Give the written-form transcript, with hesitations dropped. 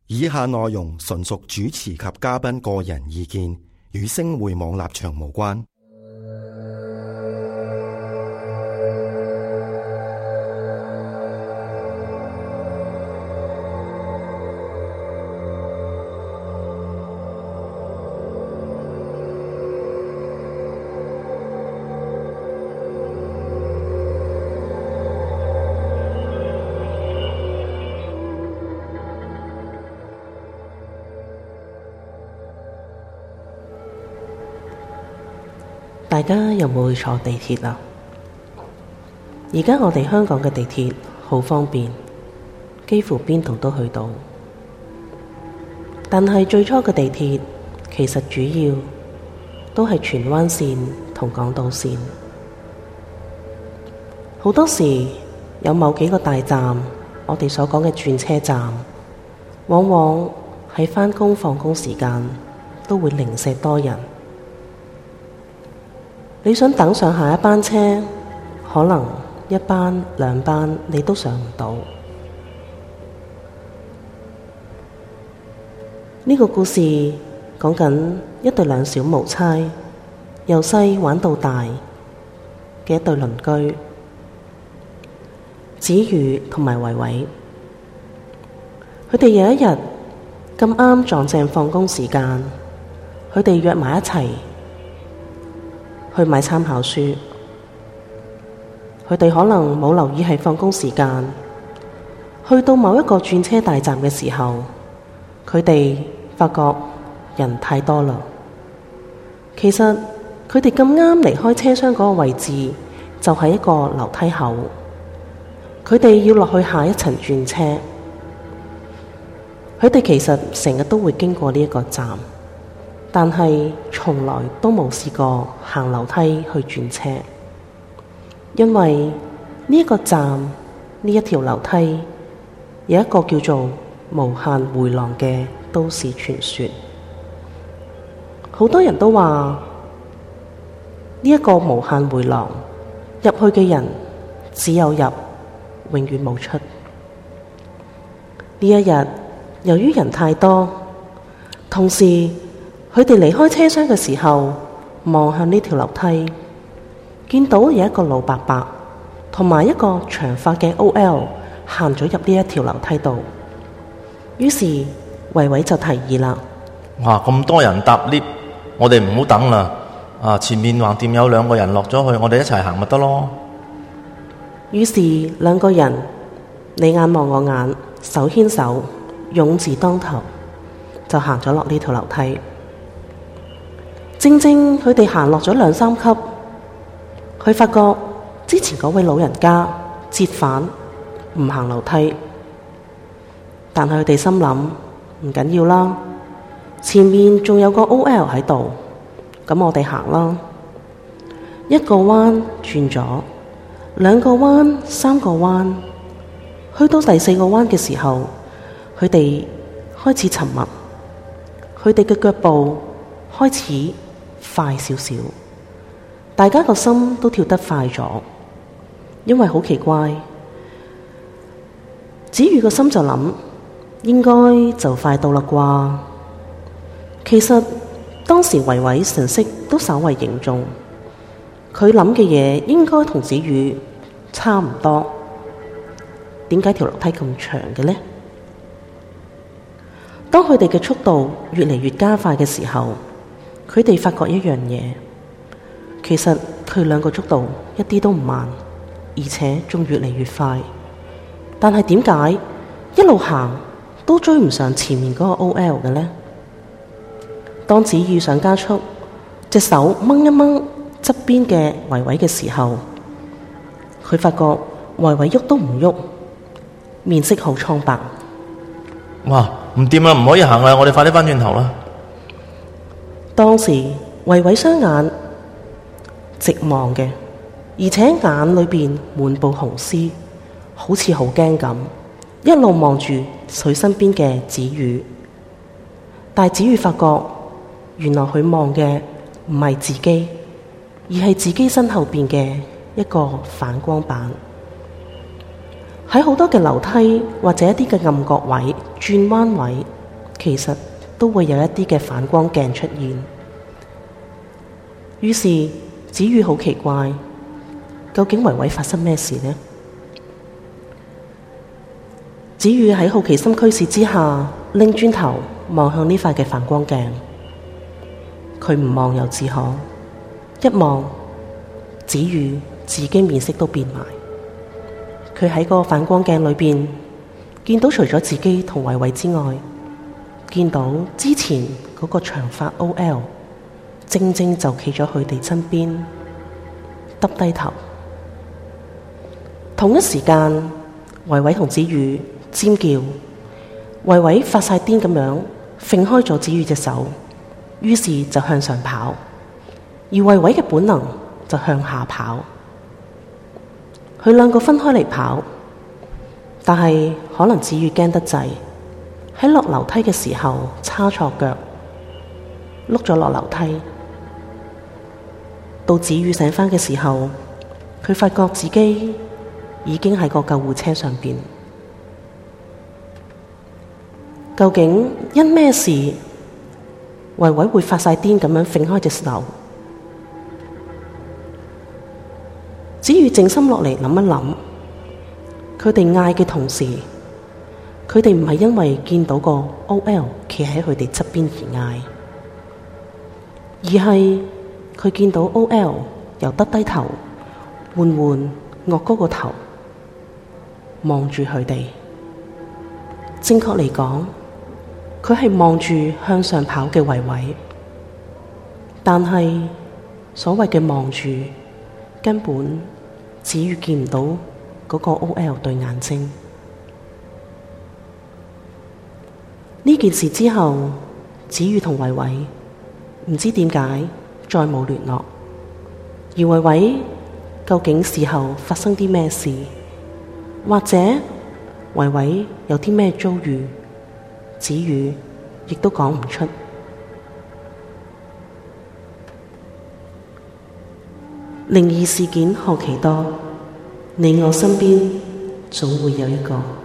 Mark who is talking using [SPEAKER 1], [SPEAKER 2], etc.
[SPEAKER 1] 以下內容純屬主持及嘉賓個人意見，與星匯網立場無關。
[SPEAKER 2] 大家有冇去坐地鐵啊？而家我哋香港嘅地鐵好方便，幾乎邊度都去到。但係最初嘅地鐵其實主要都係荃灣綫同港島綫。好多時有某幾個大站，我哋所講嘅轉車站，往往喺返工放工時間都會零舍多人。你想等上下一班車，可能一班兩班你都上唔到。呢個故事講緊一對兩小無猜，由細玩到大嘅一對鄰居，子宇同埋維維。佢哋有一日咁啱撞正放工時間，佢哋約埋一齊去買參考書。佢哋可能冇留意係放工時間，去到某一個轉車大站嘅時候，佢哋發覺人太多啦。其實佢哋咁啱離開車廂嗰個位置就係一個樓梯口，佢哋要落去下一層轉車。佢哋其實成日都會經過呢一個站，但係從來都冇試過行樓梯去轉車，因為呢一個站，呢一條樓梯有一個叫做無限迴廊嘅都市傳說。好多人都話呢一個無限迴廊入去嘅人只有入，永遠冇出。呢一日由於人太多，同時佢哋離開車廂嘅時候，望向呢條樓梯，見到有一個老伯伯同埋一個長髮嘅 OL 行咗入呢一條樓梯度。於是維維就提議啦：
[SPEAKER 3] 哇，咁多人搭 lift， 我哋唔好等啦。前面橫掂有兩個人落咗去，我哋一齊行咪得咯。
[SPEAKER 2] 於是兩個人你眼望我眼，手牽手，勇字當頭，就行咗落呢條樓梯。正正佢哋行落咗兩三級，佢發覺之前嗰位老人家折返唔行樓梯，但係佢哋心諗唔緊要啦，前面仲有個 OL 喺度，咁我哋行啦。一個彎轉咗，兩個彎，三個彎，去到第四個彎嘅時候，佢哋開始沉默，佢哋嘅腳步開始快少少，大家個心都跳得快咗，因為好奇怪。子宇個心就諗，應該就快到啦啩。其實當時維維神色都稍為凝重，佢諗嘅嘢應該同子宇差唔多。點解條樓梯咁長嘅呢？當佢哋嘅速度越嚟越加快嘅時候，佢哋發覺一樣嘢，其實佢兩個速度一啲都唔慢，而且仲越嚟越快。但係點解一路行都追唔上前面嗰個 OL 嘅呢？當子宇想加速，隻手掹一掹側邊嘅維維嘅時候，佢發覺維維喐都唔喐，面色好蒼白。
[SPEAKER 3] 哇，唔掂啦，唔可以行啦，我哋快啲返轉頭啦。
[SPEAKER 2] 當時維維雙眼直望嘅，而且眼裏邊滿布紅絲，好似好驚咁，一路望住佢身邊嘅子宇。但係子宇發覺，原來佢望嘅唔係自己，而係自己身後邊嘅一個反光板。喺好多嘅樓梯或者一啲嘅暗角位、轉彎位， 其實都會有一啲嘅反光鏡出現。於是子宇好奇怪，究竟維維發生咩事呢？子宇喺好奇心驅使之下，拎轉頭望向呢塊嘅反光鏡。佢唔望又自可，一望，子宇自己面色都變埋。佢喺個反光鏡裏邊見到除咗自己同維維之外，見到之前嗰個長髮 OL 正正就企咗佢哋身邊，耷低頭。同一時間，維維同子宇尖叫，維維發晒癲咁樣揈開咗子宇隻手，於是就向上跑，而維維嘅本能就向下跑。佢兩個分開嚟跑，但係可能子宇驚得滯，喺落樓梯嘅時候叉錯腳，碌咗落樓梯。到子宇醒返嘅時候，佢發覺自己已經喺個救護車上邊。究竟因咩事，維維會發晒癲咁樣揈開隻手？子宇靜心落嚟諗一諗，佢哋嗌嘅同時，佢哋唔係因為見到個 OL 企喺佢哋側邊而嗌，而係佢見到 OL 由耷低頭，緩緩岳高個頭望住佢哋。正確嚟講，佢係望住向上跑嘅維維，但係所謂嘅望住，根本子宇見唔到嗰個 OL 對眼睛。呢件事之後，子宇同維維唔知點解再冇聯絡，而維維究竟事後發生啲咩事，或者維維有啲咩遭遇，子宇亦都講唔出。靈異事件何其多，你我身邊總會有一個。